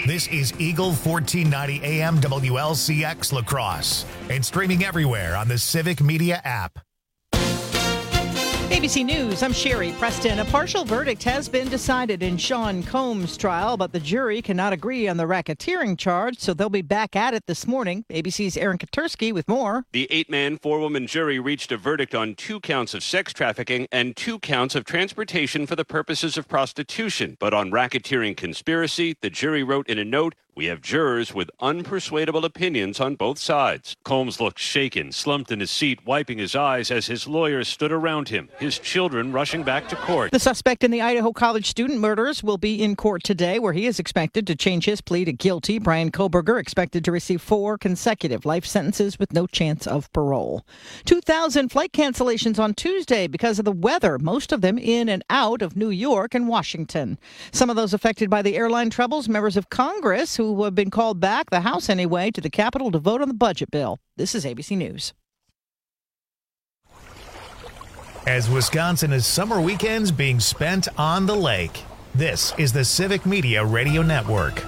This is Eagle 1490 AM WLCX La Crosse and streaming everywhere on the Civic Media app. ABC News, I'm Sherry Preston. A partial verdict has been decided in Sean Combs' trial, but the jury cannot agree on the racketeering charge, so they'll be back at it this morning. ABC's Aaron Katursky with more. The 8-man, 4-woman jury reached a verdict on 2 counts of sex trafficking and 2 counts of transportation for the purposes of prostitution. But on racketeering conspiracy, the jury wrote in a note, "We have jurors with unpersuadable opinions on both sides." Combs looked shaken, slumped in his seat, wiping his eyes as his lawyers stood around him, his children rushing back to court. The suspect in the Idaho College student murders will be in court today, where he is expected to change his plea to guilty. Brian Koberger expected to receive 4 consecutive life sentences with no chance of parole. 2,000 flight cancellations on Tuesday because of the weather, most of them in and out of New York and Washington. Some of those affected by the airline troubles, members of Congress who have been called back, the House anyway, to the Capitol to vote on the budget bill. This is ABC News. As Wisconsin is summer weekends being spent on the lake, this is the Civic Media Radio Network.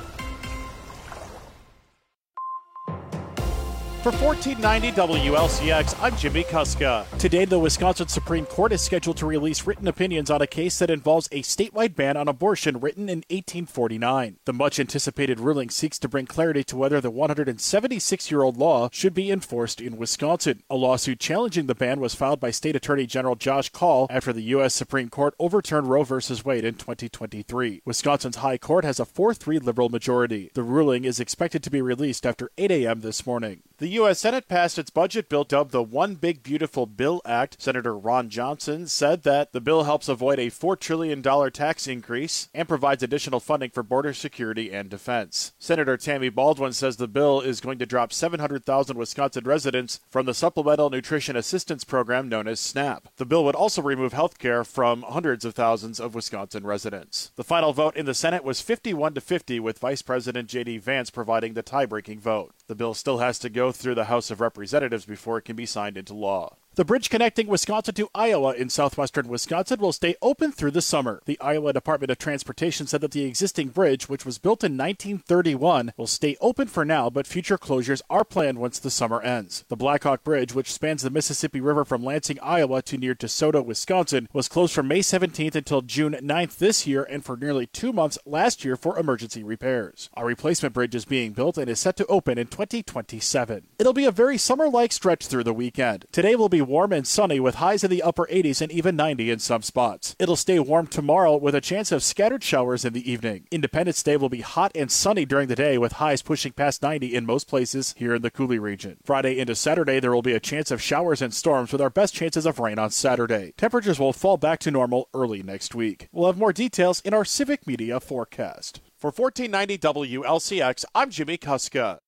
For 1490 WLCX, I'm Jimmy Kuska. Today, the Wisconsin Supreme Court is scheduled to release written opinions on a case that involves a statewide ban on abortion written in 1849. The much-anticipated ruling seeks to bring clarity to whether the 176-year-old law should be enforced in Wisconsin. A lawsuit challenging the ban was filed by State Attorney General Josh Kaul after the U.S. Supreme Court overturned Roe v. Wade in 2023. Wisconsin's High Court has a 4-3 liberal majority. The ruling is expected to be released after 8 a.m. this morning. The U.S. Senate passed its budget bill dubbed the One Big Beautiful Bill Act. Senator Ron Johnson said that the bill helps avoid a $4 trillion tax increase and provides additional funding for border security and defense. Senator Tammy Baldwin says the bill is going to drop 700,000 Wisconsin residents from the Supplemental Nutrition Assistance Program known as SNAP. The bill would also remove health care from hundreds of thousands of Wisconsin residents. The final vote in the Senate was 51-50, with Vice President J.D. Vance providing the tie-breaking vote. The bill still has to go through the House of Representatives before it can be signed into law. The bridge connecting Wisconsin to Iowa in southwestern Wisconsin will stay open through the summer. The Iowa Department of Transportation said that the existing bridge, which was built in 1931, will stay open for now, but future closures are planned once the summer ends. The Blackhawk Bridge, which spans the Mississippi River from Lansing, Iowa to near DeSoto, Wisconsin, was closed from May 17th until June 9th this year and for nearly 2 months last year for emergency repairs. A replacement bridge is being built and is set to open in 2027. It'll be a very summer-like stretch through the weekend. Today will be warm and sunny with highs in the upper 80s and even 90 in some spots. It'll stay warm tomorrow with a chance of scattered showers in the evening. Independence Day will be hot and sunny during the day with highs pushing past 90 in most places here in the Coulee region. Friday into Saturday, there will be a chance of showers and storms with our best chances of rain on Saturday. Temperatures will fall back to normal early next week. We'll have more details in our Civic Media forecast. For 1490 WLCX, I'm Jimmy Kuska.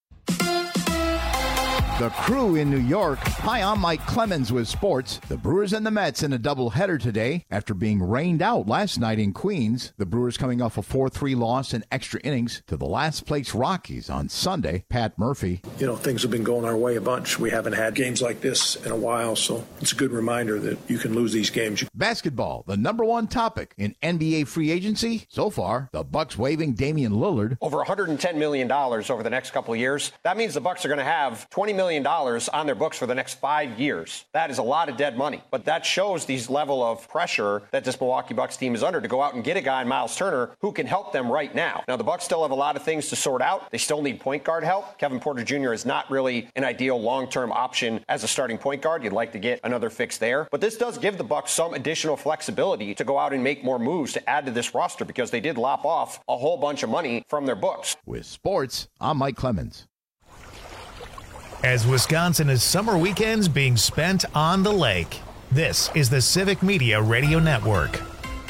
The Crew in New York. Hi, I'm Mike Clemens with sports. The Brewers and the Mets in a doubleheader today after being rained out last night in Queens. The Brewers coming off a 4-3 loss in extra innings to the last-place Rockies on Sunday. Pat Murphy. You know, things have been going our way a bunch. We haven't had games like this in a while, so it's a good reminder that you can lose these games. Basketball, the number one topic in NBA free agency. So far, the Bucks waiving Damian Lillard. Over $110 million over the next couple of years. That means the Bucks are going to have $20 million on their books for the next 5 years. That is a lot of dead money. But that shows the level of pressure that this Milwaukee Bucks team is under to go out and get a guy, Miles Turner, who can help them right now. Now, the Bucks still have a lot of things to sort out. They still need point guard help. Kevin Porter Jr. is not really an ideal long-term option as a starting point guard. You'd like to get another fix there. But this does give the Bucks some additional flexibility to go out and make more moves to add to this roster because they did lop off a whole bunch of money from their books. With sports, I'm Mike Clemens. As Wisconsin is summer weekends being spent on the lake, this is the Civic Media Radio Network.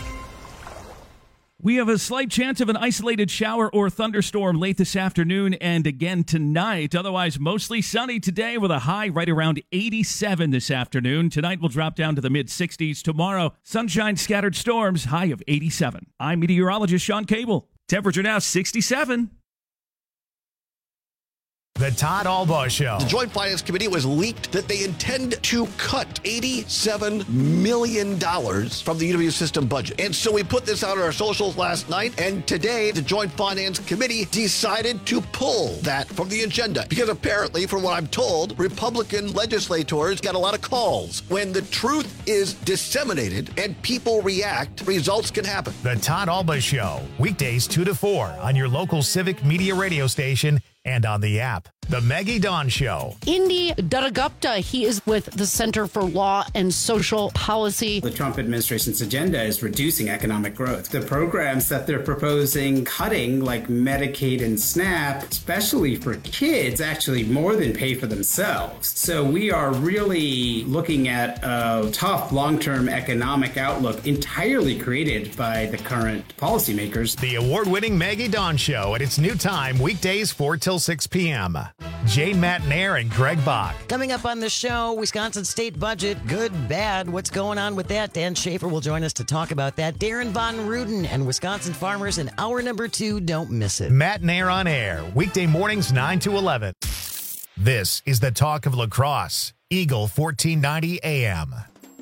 We have a slight chance of an isolated shower or thunderstorm late this afternoon and again tonight. Otherwise, mostly sunny today with a high right around 87 this afternoon. Tonight will drop down to the mid-60s. Tomorrow, sunshine, scattered storms, high of 87. I'm meteorologist Sean Cable. Temperature now 67. The Todd Albaugh Show. The Joint Finance Committee was leaked that they intend to cut $87 million from the UW system budget. And so we put this out on our socials last night, and today the Joint Finance Committee decided to pull that from the agenda. Because apparently, from what I'm told, Republican legislators got a lot of calls. When the truth is disseminated and people react, results can happen. The Todd Albaugh Show, weekdays 2 to 4 on your local Civic Media radio station and on the app. The Maggie Dawn Show. Indy Duttagupta, he is with the Center for Law and Social Policy. The Trump administration's agenda is reducing economic growth. The programs that they're proposing cutting, like Medicaid and SNAP, especially for kids, actually more than pay for themselves. So we are really looking at a tough long-term economic outlook entirely created by the current policymakers. The award-winning Maggie Dawn Show at its new time, weekdays 4 till 6 p.m. Jane Matnair and Greg Bach. Coming up on the show, Wisconsin state budget, good, bad. What's going on with that? Dan Schaefer will join us to talk about that. Darren Von Ruden and Wisconsin farmers in hour number 2. Don't miss it. Matnair on air, weekday mornings 9 to 11. This is the talk of lacrosse. Eagle 1490 AM.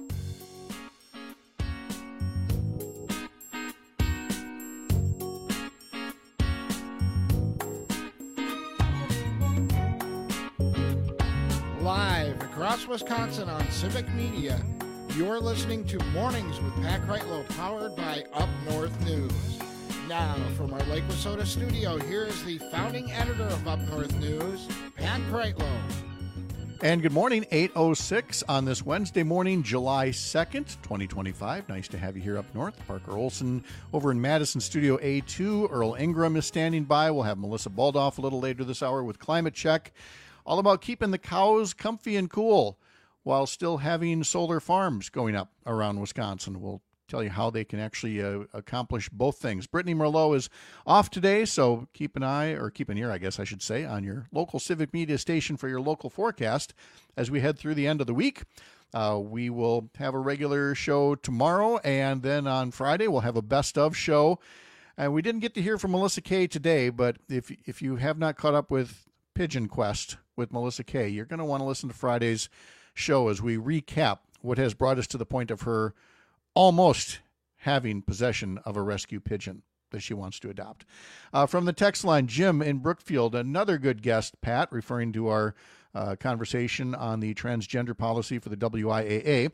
Live across Wisconsin on Civic Media, you're listening to Mornings with Pat Kreitlow, powered by Up North News. Now, from our Lake Wissota studio, here is the founding editor of Up North News, Pat Kreitlow. And good morning, 8:06 on this Wednesday morning, July 2nd, 2025. Nice to have you here up north. Parker Olson over in Madison Studio A2. Earl Ingram is standing by. We'll have Melissa Baldoff a little later this hour with Climate Check. All about keeping the cows comfy and cool while still having solar farms going up around Wisconsin. We'll tell you how they can actually accomplish both things. Brittany Merlot is off today, so keep an ear, I guess I should say, on your local Civic Media station for your local forecast as we head through the end of the week. We will have a regular show tomorrow, and then on Friday we'll have a best of show. And we didn't get to hear from Melissa Kay today, but if you have not caught up with Pigeon Quest with Melissa Kay, you're going to want to listen to Friday's show as we recap what has brought us to the point of her almost having possession of a rescue pigeon that she wants to adopt. From the text line, Jim in Brookfield, another good guest, Pat, referring to our conversation on the transgender policy for the WIAA.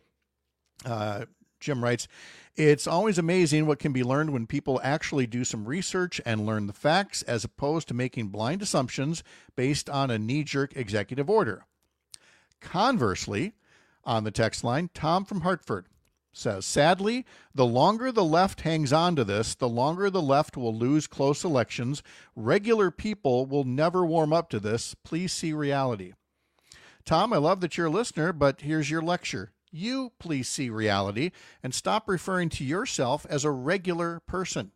Jim writes, it's always amazing what can be learned when people actually do some research and learn the facts as opposed to making blind assumptions based on a knee-jerk executive order. Conversely, on the text line, Tom from Hartford says, sadly, the longer the left hangs on to this, the longer the left will lose close elections. Regular people will never warm up to this. Please see reality. Tom, I love that you're a listener, but here's your lecture. You please see reality and stop referring to yourself as a regular person.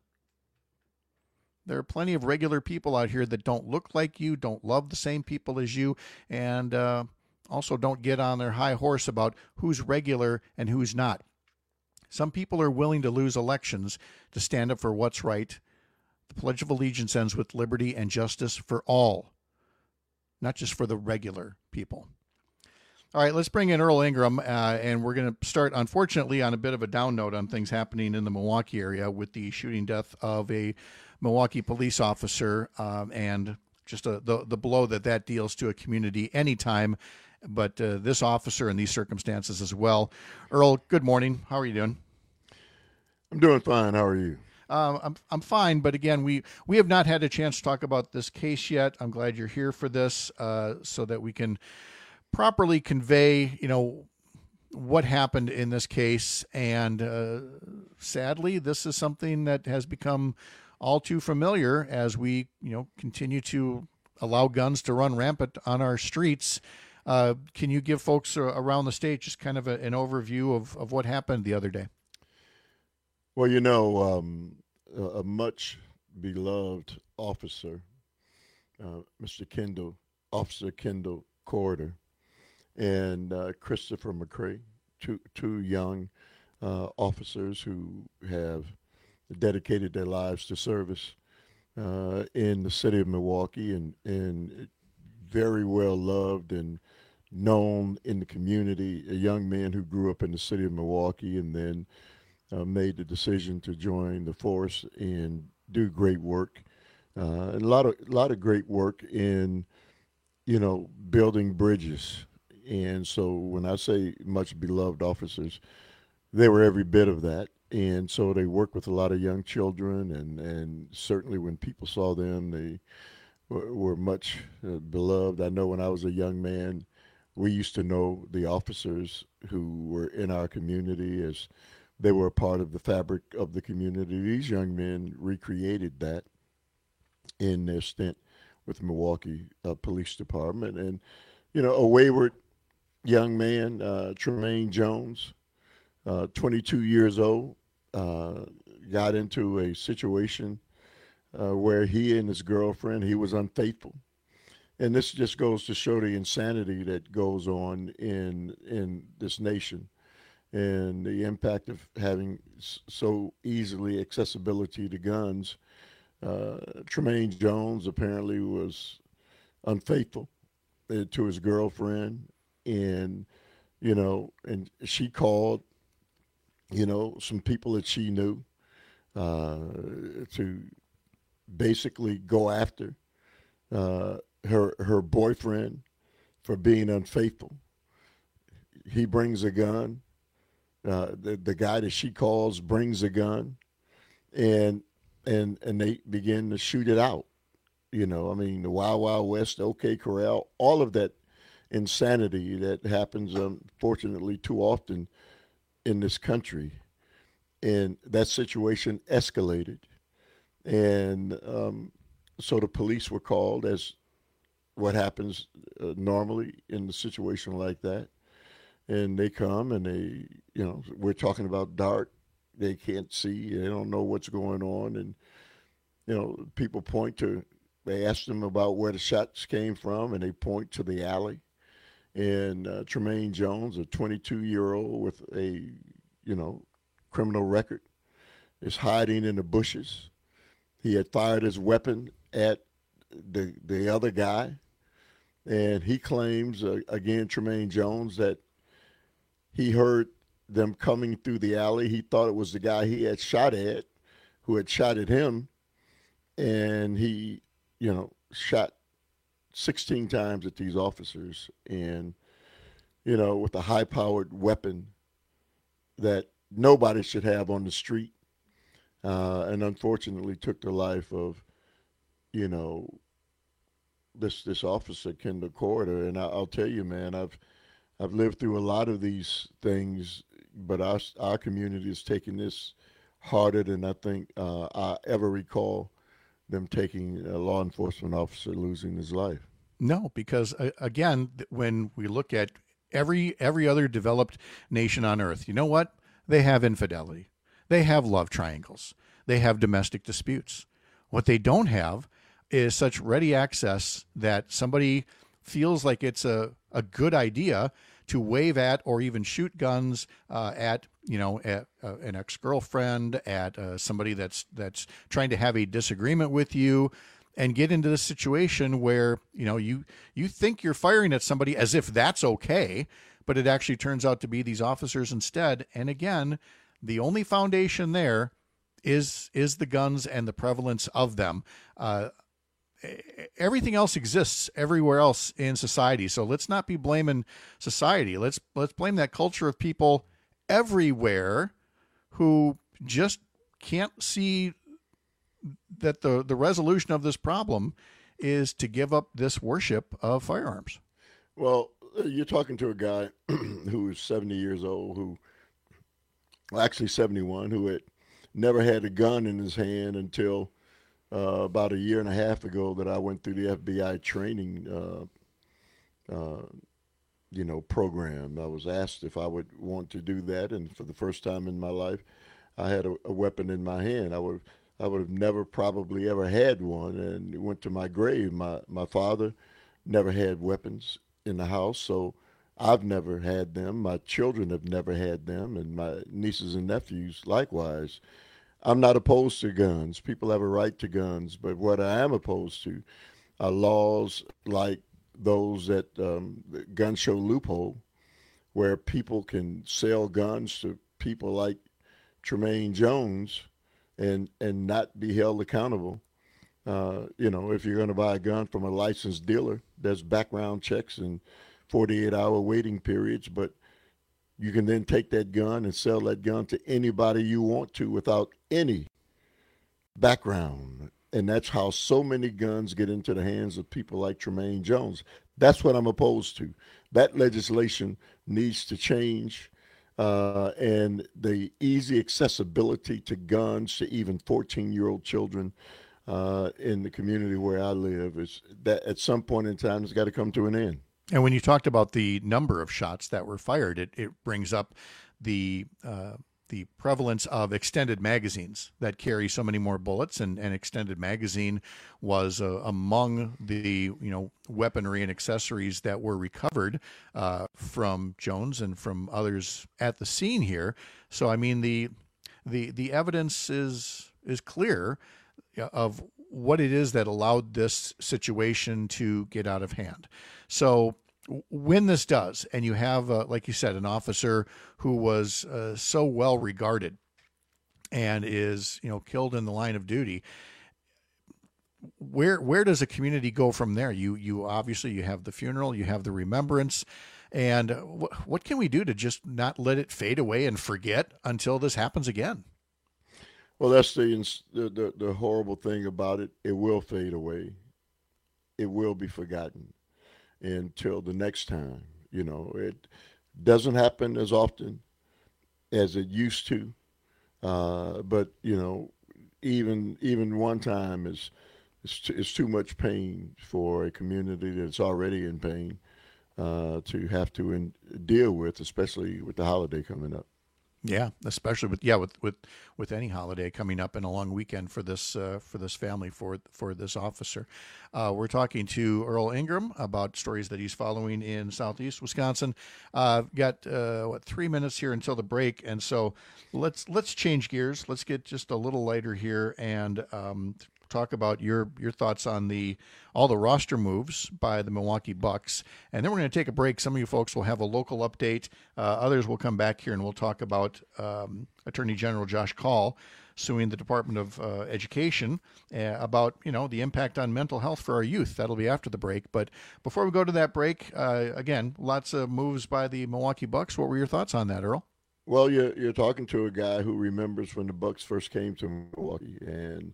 There are plenty of regular people out here that don't look like you, don't love the same people as you, and also don't get on their high horse about who's regular and who's not. Some people are willing to lose elections to stand up for what's right. The Pledge of Allegiance ends with liberty and justice for all, not just for the regular people. All right, let's bring in Earl Ingram, and we're going to start, unfortunately, on a bit of a down note on things happening in the Milwaukee area with the shooting death of a Milwaukee police officer and just the blow that deals to a community anytime, but this officer in these circumstances as well. Earl, good morning. How are you doing? I'm doing fine. How are you? I'm fine, but again, we have not had a chance to talk about this case yet. I'm glad you're here for this so that we can properly convey, what happened in this case. And sadly, this is something that has become all too familiar as we, continue to allow guns to run rampant on our streets. Can you give folks around the state just kind of an overview of what happened the other day? Well, a much beloved officer, Officer Kendall Corder, and Christopher McCray, two young officers who have dedicated their lives to service in the city of Milwaukee and very well loved and known in the community, a young man who grew up in the city of Milwaukee and then made the decision to join the force and do great work. A lot of great work in, building bridges. And so when I say much beloved officers, they were every bit of that. And so they work with a lot of young children, and certainly when people saw them, they were much beloved. I know when I was a young man, we used to know the officers who were in our community as they were a part of the fabric of the community. These young men recreated that in their stint with the Milwaukee Police Department. And, a wayward young man, Tremaine Jones, 22 years old, got into a situation where he and his girlfriend, he was unfaithful. And this just goes to show the insanity that goes on in this nation and the impact of having so easily accessibility to guns. Tremaine Jones apparently was unfaithful to his girlfriend, and and she called some people that she knew to basically go after her boyfriend for being unfaithful. He brings a gun. The guy that she calls brings a gun, and they begin to shoot it out. The Wild Wild West, OK Corral, all of that insanity that happens, unfortunately, too often in this country. And that situation escalated. And so the police were called, as what happens normally in a situation like that. And they come and they, we're talking about dark. They can't see. They don't know what's going on. And, people they ask them about where the shots came from, and they point to the alley. And Tremaine Jones, a 22-year-old with a, criminal record, is hiding in the bushes. He had fired his weapon at the other guy. And he claims, again, Tremaine Jones, that he heard them coming through the alley. He thought it was the guy he had shot at, who had shot at him. And he, shot 16 times at these officers. And, with a high-powered weapon that nobody should have on the street. And unfortunately took the life of, this officer, Kendall Corder. And I'll tell you, man, I've lived through a lot of these things, but our community has taken this harder than I think I ever recall them taking a law enforcement officer losing his life. No, because again, when we look at every other developed nation on earth, you know what? They have infidelity. They have love triangles. They have domestic disputes. What they don't have is such ready access that somebody feels like it's a good idea to wave at or even shoot guns at an ex-girlfriend, at somebody that's trying to have a disagreement with you, and get into this situation where you think you're firing at somebody as if that's okay, but it actually turns out to be these officers instead. And again, the only foundation there is the guns and the prevalence of them. Everything else exists everywhere else in society. So let's not be blaming society. Let's blame that culture of people everywhere who just can't see that the resolution of this problem is to give up this worship of firearms. Well, you're talking to a guy who is 70 years old, actually 71, who had never had a gun in his hand until about a year and a half ago that I went through the FBI training, program. I was asked if I would want to do that, and for the first time in my life, I had a weapon in my hand. I would have never probably ever had one, and it went to my grave. My father never had weapons in the house, so I've never had them. My children have never had them, and my nieces and nephews likewise. I'm not opposed to guns. People have a right to guns, but what I am opposed to are laws like those that the gun show loophole, where people can sell guns to people like Tremaine Jones and not be held accountable. If you're going to buy a gun from a licensed dealer, there's background checks and 48-hour waiting periods, but you can then take that gun and sell that gun to anybody you want to without any background. And that's how so many guns get into the hands of people like Tremaine Jones. That's what I'm opposed to. That legislation needs to change. And the easy accessibility to guns to even 14-year-old children in the community where I live is that at some point in time it's got to come to an end. And when you talked about the number of shots that were fired, it brings up the prevalence of extended magazines that carry so many more bullets, and extended magazine was among the weaponry and accessories that were recovered from Jones and from others at the scene here. So I mean the evidence is clear of what it is that allowed this situation to get out of hand. So when this does, and you have, like you said, an officer who was so well regarded and is, killed in the line of duty, where does a community go from there? You obviously you have the funeral, you have the remembrance, and what can we do to just not let it fade away and forget until this happens again? Well, that's the horrible thing about it. It will fade away. It will be forgotten until the next time. It doesn't happen as often as it used to. But even one time is too much pain for a community that's already in pain to have to deal with, especially with the holiday coming up. Yeah, especially with any holiday coming up and a long weekend for this family, for this officer. We're talking to Earl Ingram about stories that he's following in Southeast Wisconsin. Got 3 minutes here until the break, and so let's change gears. Let's get just a little lighter here and talk about your thoughts on all the roster moves by the Milwaukee Bucks. And then we're going to take a break. Some of you folks will have a local update. Others will come back here and we'll talk about Attorney General Josh Kaul suing the Department of Education about, the impact on mental health for our youth. That'll be after the break. But before we go to that break, again, lots of moves by the Milwaukee Bucks. What were your thoughts on that, Earl? Well, you're talking to a guy who remembers when the Bucks first came to Milwaukee, and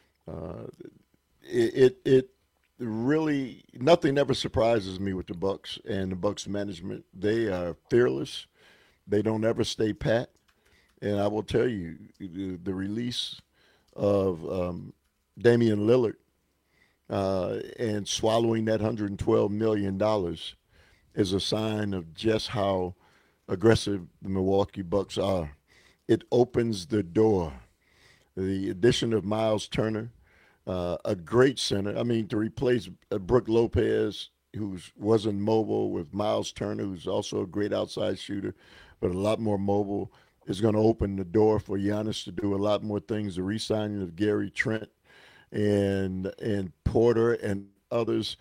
it really, nothing ever surprises me with the Bucks and the Bucks management. They are fearless. They don't ever stay pat. And I will tell you, the release of Damian Lillard and swallowing that $112 million is a sign of just how aggressive the Milwaukee Bucks are. It opens the door. The addition of Miles Turner, a great center. I mean, to replace Brook Lopez, who wasn't mobile, with Miles Turner, who's also a great outside shooter, but a lot more mobile, is going to open the door for Giannis to do a lot more things. The re-signing of Gary Trent and Porter and others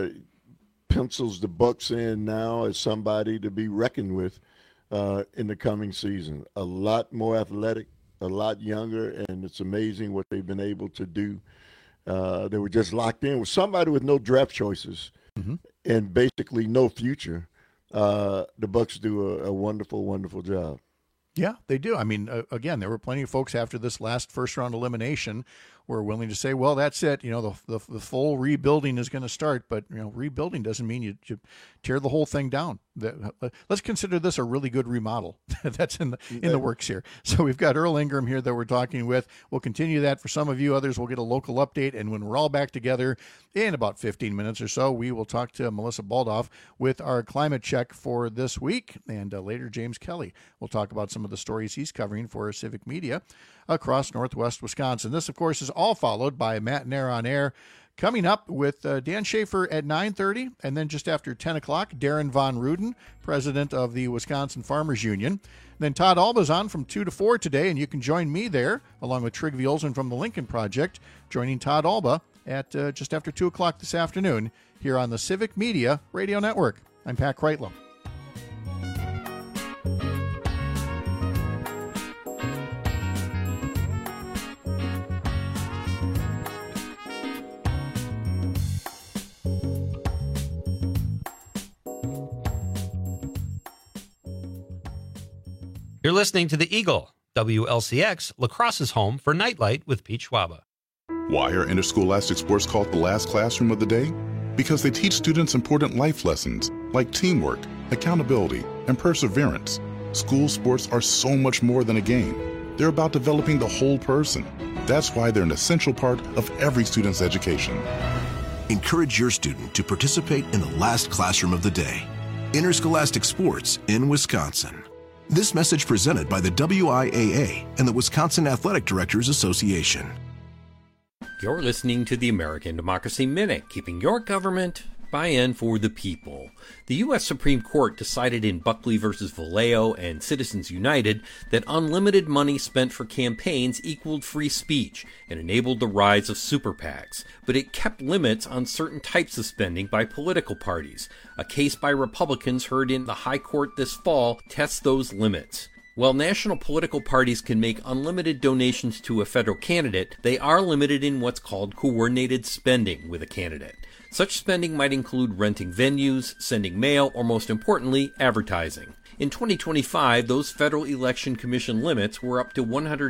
pencils the Bucks in now as somebody to be reckoned with in the coming season. A lot more athletic, a lot younger, and it's amazing what they've been able to do. They were just locked in with somebody with no draft choices and basically no future. The Bucks do a wonderful, wonderful job. Yeah, they do. I mean, again, there were plenty of folks after this last first-round elimination were willing to say, well, that's it. The full rebuilding is going to start. But, rebuilding doesn't mean you tear the whole thing down. Let's consider this a really good remodel that's in the works here. So we've got Earl Ingram here that we're talking with. We'll continue that for some of you. Others will get a local update. And when we're all back together in about 15 minutes or so, we will talk to Melissa Baldoff with our climate check for this week. And later, James Kelly will talk about some of the stories he's covering for Civic Media across Northwest Wisconsin. This, of course, is all followed by Matt Nair on Air coming up with Dan Schaefer at 9:30, and then just after 10 o'clock, Darren Von Ruden, president of the Wisconsin Farmers Union. And then Todd Alba's on from 2 to 4 today, and you can join me there, along with Trig Violsen from the Lincoln Project, joining Todd Alba at just after 2 o'clock this afternoon here on the Civic Media Radio Network. I'm Pat Kreitlow. You're listening to The Eagle, WLCX, La Crosse's home for Nightlight with Pete Schwaba. Why are interscholastic sports called the last classroom of the day? Because they teach students important life lessons like teamwork, accountability, and perseverance. School sports are so much more than a game. They're about developing the whole person. That's why they're an essential part of every student's education. Encourage your student to participate in the last classroom of the day. Interscholastic sports in Wisconsin. This message presented by the WIAA and the Wisconsin Athletic Directors Association. You're listening to the American Democracy Minute, keeping your government by-in for the people. The U.S. Supreme Court decided in Buckley v. Vallejo and Citizens United that unlimited money spent for campaigns equaled free speech and enabled the rise of super PACs, but it kept limits on certain types of spending by political parties. A case by Republicans heard in the High Court this fall tests those limits. While national political parties can make unlimited donations to a federal candidate, they are limited in what's called coordinated spending with a candidate. Such spending might include renting venues, sending mail, or most importantly, advertising. In 2025, those Federal Election Commission limits were up to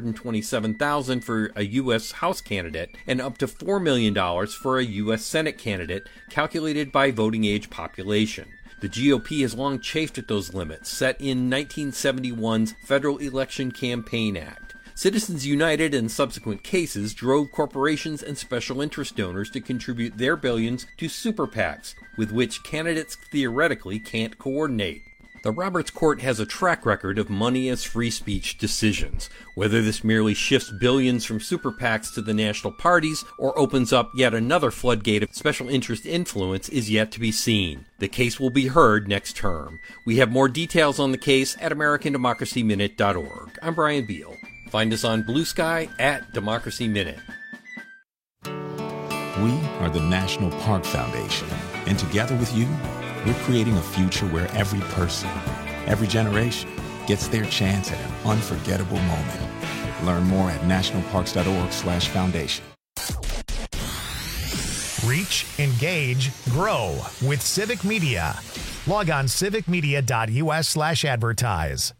$127,000 for a U.S. House candidate and up to $4 million for a U.S. Senate candidate, calculated by voting age population. The GOP has long chafed at those limits, set in 1971's Federal Election Campaign Act. Citizens United and subsequent cases drove corporations and special interest donors to contribute their billions to super PACs, with which candidates theoretically can't coordinate. The Roberts Court has a track record of money as free speech decisions. Whether this merely shifts billions from super PACs to the national parties or opens up yet another floodgate of special interest influence is yet to be seen. The case will be heard next term. We have more details on the case at AmericanDemocracyMinute.org. I'm Brian Beal. Find us on Blue Sky at Democracy Minute. We are the National Park Foundation, and together with you, we're creating a future where every person, every generation, gets their chance at an unforgettable moment. Learn more at nationalparks.org/foundation. Reach, engage, grow with Civic Media. Log on civicmedia.us/advertise.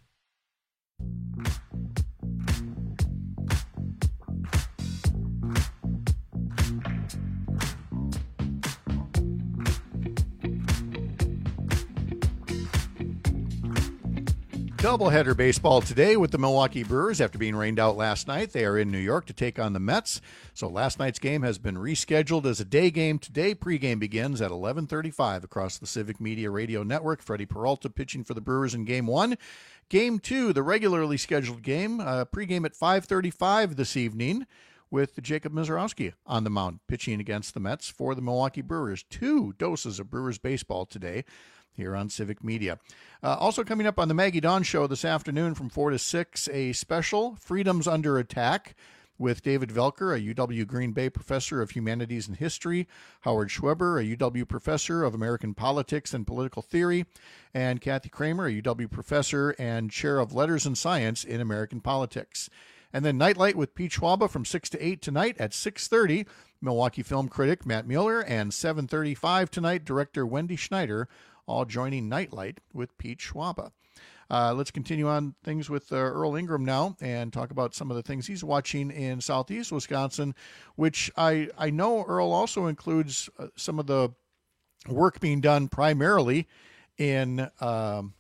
Doubleheader baseball today with the Milwaukee Brewers. After being rained out last night, they are in New York to take on the Mets. So last night's game has been rescheduled as a day game. Today, pregame begins at 11:35 across the Civic Media Radio Network. Freddie Peralta pitching for the Brewers in Game 1. Game 2, the regularly scheduled game, pregame at 5:35 this evening with Jacob Mizorowski on the mound, pitching against the Mets for the Milwaukee Brewers. 2 doses of Brewers baseball today here on Civic Media. Also coming up on the Maggie Dawn Show this afternoon from 4 to 6, a special Freedoms Under Attack with David Velker, a UW Green Bay professor of humanities and history, Howard Schweber, a UW professor of American politics and political theory, and Kathy Kramer, a UW professor and chair of letters and science in American politics. And then Nightlight with Pete Schwaba from 6 to 8 tonight at 6:30. Milwaukee film critic Matt Mueller, and 7:35 tonight, director Wendy Schneider, all joining Nightlight with Pete Schwaba. Let's continue on things with Earl Ingram now and talk about some of the things he's watching in southeast Wisconsin, which I know, Earl, also includes some of the work being done primarily in, some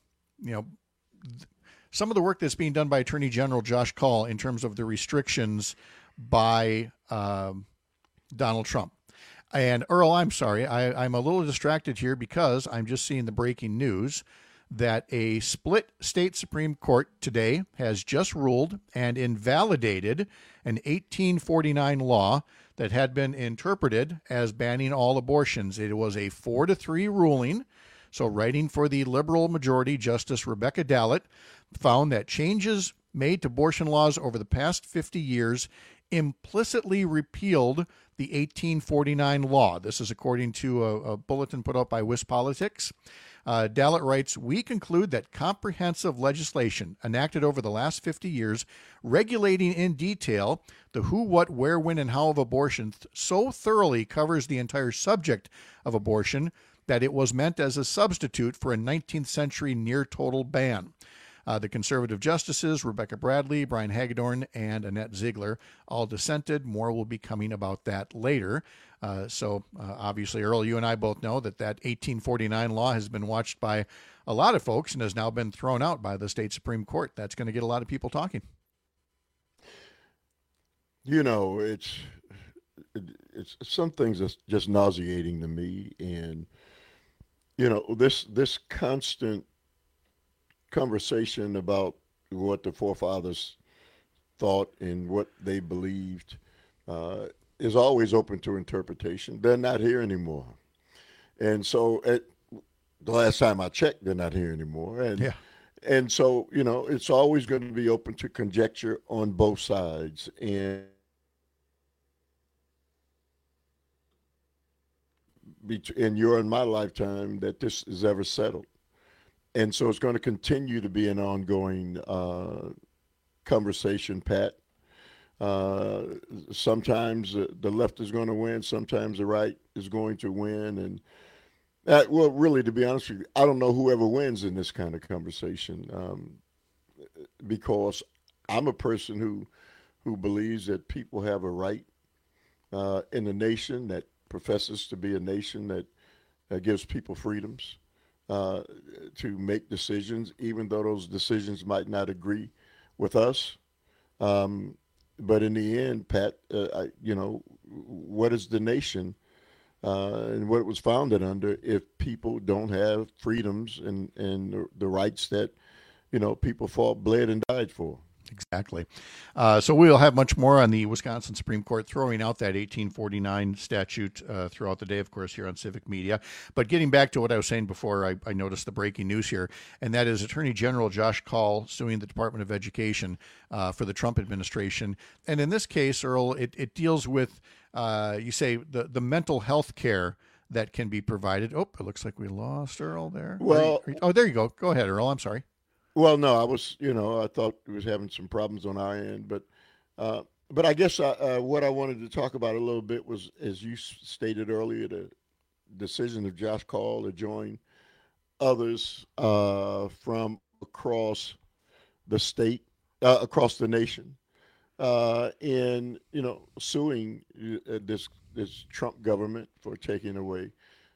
of the work that's being done by Attorney General Josh Kaul in terms of the restrictions by Donald Trump. And Earl, I'm sorry, I'm a little distracted here because I'm just seeing the breaking news that a split state Supreme Court today has just ruled and invalidated an 1849 law that had been interpreted as banning all abortions. It was a 4-3 ruling. So writing for the liberal majority, Justice Rebecca Dallett found that changes made to abortion laws over the past 50 years implicitly repealed the 1849 law. This is according to a bulletin put out by WisPolitics. Dallatt writes, "We conclude that comprehensive legislation enacted over the last 50 years regulating in detail the who, what, where, when, and how of abortion so thoroughly covers the entire subject of abortion that it was meant as a substitute for a 19th century near-total ban." The conservative justices, Rebecca Bradley, Brian Hagedorn, and Annette Ziegler, all dissented. More will be coming about that later. Obviously, Earl, you and I both know that 1849 law has been watched by a lot of folks and has now been thrown out by the state Supreme Court. That's going to get a lot of people talking. You know, it's some things that's just nauseating to me. And, you know, this constant conversation about what the forefathers thought and what they believed is always open to interpretation. They're not here anymore. And so the last time I checked, they're not here anymore. And so, you know, it's always going to be open to conjecture on both sides. And in your and my lifetime that this is ever settled. And so it's going to continue to be an ongoing conversation, Pat. Sometimes the left is going to win. Sometimes the right is going to win. And well, really, to be honest with you, I don't know whoever wins in this kind of conversation because I'm a person who believes that people have a right in a nation that professes to be a nation that gives people freedoms to make decisions, even though those decisions might not agree with us. But in the end, Pat, you know, what is the nation and what it was founded under if people don't have freedoms and the rights that, you know, people fought, bled, and died for? Exactly. So we'll have much more on the Wisconsin Supreme Court throwing out that 1849 statute throughout the day, of course, here on Civic Media. But getting back to what I was saying before, I noticed the breaking news here, and that is Attorney General Josh Kaul suing the Department of Education for the Trump administration. And in this case, Earl, it deals with, you say, the mental health care that can be provided. Oh, it looks like we lost Earl there. Well, there you go. Go ahead, Earl. I'm sorry. Well, no, I thought we was having some problems on our end, but I guess what I wanted to talk about a little bit was, as you stated earlier, the decision of Josh Kaul to join others from across the state, across the nation, in, you know, suing this Trump government for taking away,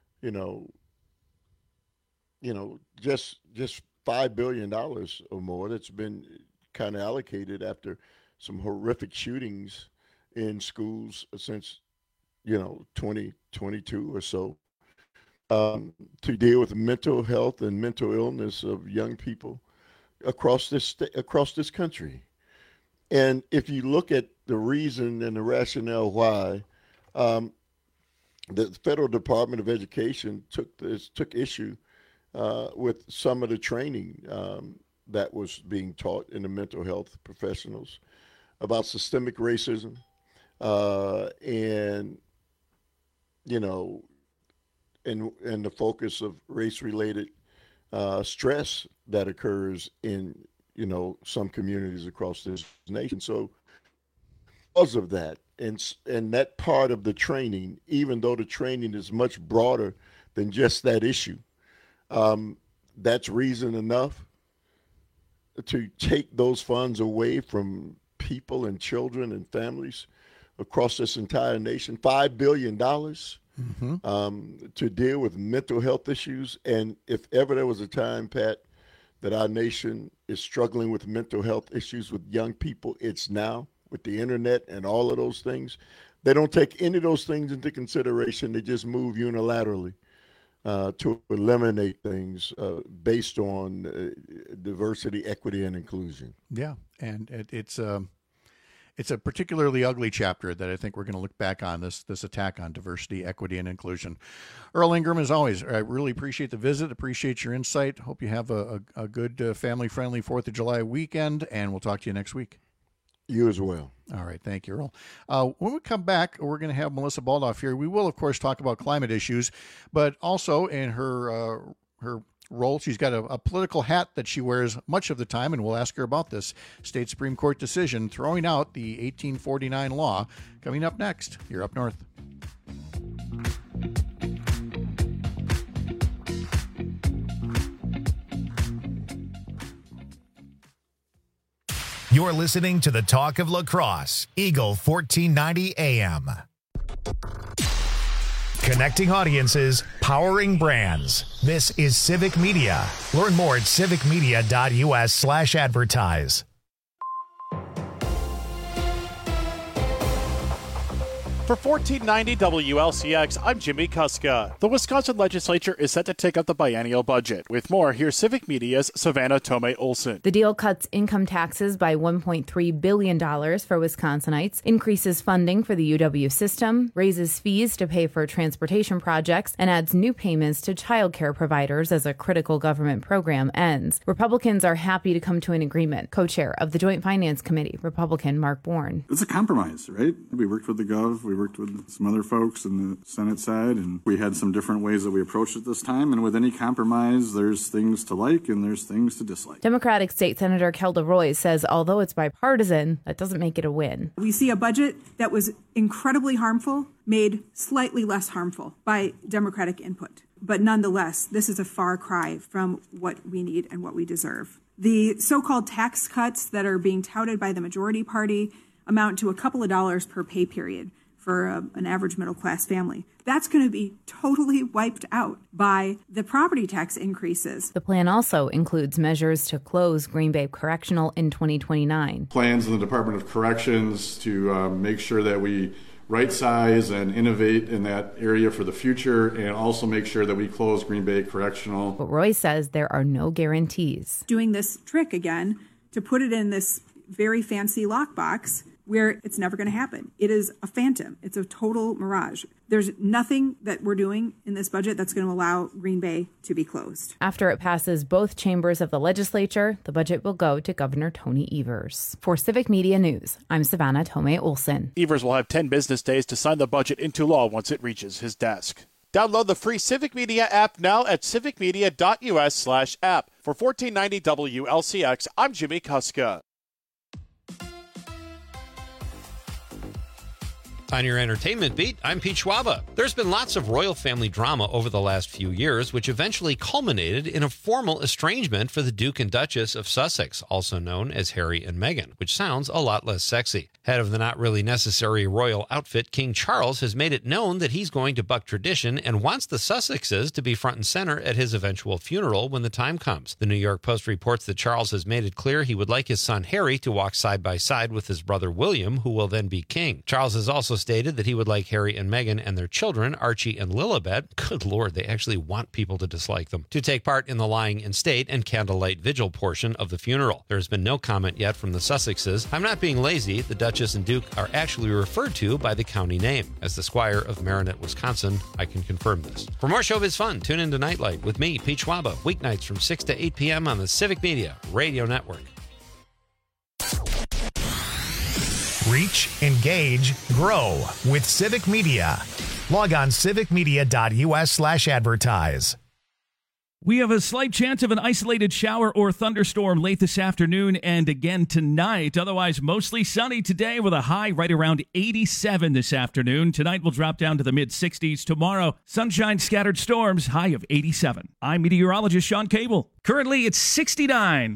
just $5 billion or more that's been kind of allocated after some horrific shootings in schools since, 2022 or so, to deal with mental health and mental illness of young people across this country. And if you look at the reason and the rationale why, the Federal Department of Education took issue with some of the training that was being taught in the mental health professionals about systemic racism and the focus of race-related stress that occurs in some communities across this nation. So because of that, and that part of the training, even though the training is much broader than just that issue, that's reason enough to take those funds away from people and children and families across this entire nation. $5 billion to deal with mental health issues. And if ever there was a time, Pat, that our nation is struggling with mental health issues with young people, it's now, with the internet and all of those things. They don't take any of those things into consideration. They just move unilaterally to eliminate things based on diversity, equity, and inclusion. Yeah, and it's a particularly ugly chapter that I think we're going to look back on, this attack on diversity, equity, and inclusion. Earl Ingram, as always, I really appreciate the visit, appreciate your insight. Hope you have a good family-friendly 4th of July weekend, and we'll talk to you next week. You as well. All right. Thank you, Earl. When we come back, we're going to have Melissa Baldoff here. We will, of course, talk about climate issues, but also in her role, she's got a political hat that she wears much of the time, and we'll ask her about this state Supreme Court decision throwing out the 1849 law. Coming up next, you're Up North. You're listening to the Talk of La Crosse, Eagle 1490 AM. Connecting audiences, powering brands. This is Civic Media. Learn more at civicmedia.us/advertise. For 1490 WLCX, I'm Jimmy Kuska. The Wisconsin legislature is set to take up the biennial budget. With more, here's Civic Media's Savannah Tomei Olson. The deal cuts income taxes by $1.3 billion for Wisconsinites, increases funding for the UW system, raises fees to pay for transportation projects, and adds new payments to child care providers as a critical government program ends. Republicans are happy to come to an agreement. Co-chair of the Joint Finance Committee, Republican Mark Bourne. It's a compromise, right? We worked with the Gov. We worked with some other folks in the Senate side, and we had some different ways that we approached it this time. And with any compromise, there's things to like and there's things to dislike. Democratic State Senator Kelda Roy says although it's bipartisan, that doesn't make it a win. We see a budget that was incredibly harmful, made slightly less harmful by Democratic input. But nonetheless, this is a far cry from what we need and what we deserve. The so-called tax cuts that are being touted by the majority party amount to a couple of dollars per pay period for an average middle-class family. That's going to be totally wiped out by the property tax increases. The plan also includes measures to close Green Bay Correctional in 2029. Plans in the Department of Corrections to make sure that we right-size and innovate in that area for the future, and also make sure that we close Green Bay Correctional. But Roy says there are no guarantees. Doing this trick again to put it in this very fancy lockbox where it's never going to happen. It is a phantom. It's a total mirage. There's nothing that we're doing in this budget that's going to allow Green Bay to be closed. After it passes both chambers of the legislature, the budget will go to Governor Tony Evers. For Civic Media News, I'm Savannah Tomei Olson. Evers will have 10 business days to sign the budget into law once it reaches his desk. Download the free Civic Media app now at civicmedia.us/app. For 1490 WLCX, I'm Jimmy Kuska. On your entertainment beat, I'm Pete Schwaba. There's been lots of royal family drama over the last few years, which eventually culminated in a formal estrangement for the Duke and Duchess of Sussex, also known as Harry and Meghan, which sounds a lot less sexy. Head of the not really necessary royal outfit, King Charles has made it known that he's going to buck tradition and wants the Sussexes to be front and center at his eventual funeral when the time comes. The New York Post reports that Charles has made it clear he would like his son Harry to walk side by side with his brother William, who will then be king. Charles has also stated that he would like Harry and Meghan and their children, Archie and Lilibet, good Lord, they actually want people to dislike them, to take part in the lying in state and candlelight vigil portion of the funeral. There has been no comment yet from the Sussexes. I'm not being lazy. The Duchess and Duke are actually referred to by the county name. As the Squire of Marinette, Wisconsin, I can confirm this. For more showbiz fun, tune into Nightlight with me, Pete Schwaba, weeknights from 6 to 8 p.m. on the Civic Media Radio Network. Reach, engage, grow with Civic Media. Log on civicmedia.us/advertise. We have a slight chance of an isolated shower or thunderstorm late this afternoon and again tonight. Otherwise, mostly sunny today with a high right around 87 this afternoon. Tonight will drop down to the mid-60s. Tomorrow, sunshine, scattered storms, high of 87. I'm meteorologist Sean Cable. Currently, it's 69.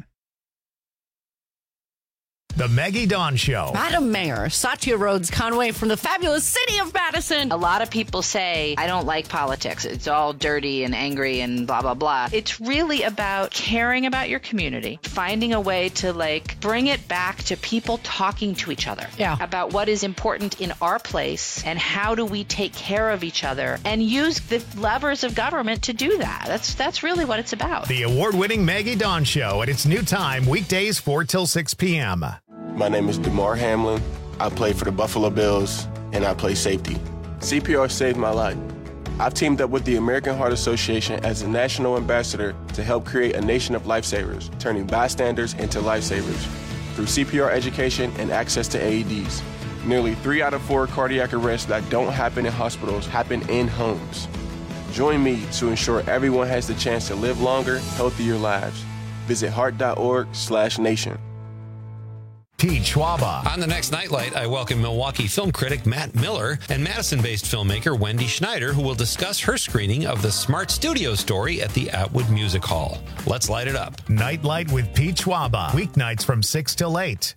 The Maggie Dawn Show. Madam Mayor, Satya Rhodes Conway from the fabulous city of Madison. A lot of people say, I don't like politics. It's all dirty and angry and blah, blah, blah. It's really about caring about your community, finding a way to bring it back to people talking to each other about what is important in our place and how do we take care of each other and use the levers of government to do that. That's really what it's about. The award-winning Maggie Dawn Show at its new time, weekdays 4 till 6 p.m. My name is DeMar Hamlin. I play for the Buffalo Bills, and I play safety. CPR saved my life. I've teamed up with the American Heart Association as a national ambassador to help create a nation of lifesavers, turning bystanders into lifesavers. through CPR education and access to AEDs. Nearly 3 out of 4 cardiac arrests that don't happen in hospitals happen in homes. Join me to ensure everyone has the chance to live longer, healthier lives. Visit heart.org/nation. Pete Schwaba. On the next Nightlight, I welcome Milwaukee film critic Matt Miller and Madison-based filmmaker Wendy Schneider, who will discuss her screening of the Smart Studio story at the Atwood Music Hall. Let's light it up. Nightlight with Pete Schwaba. Weeknights from 6 till 8.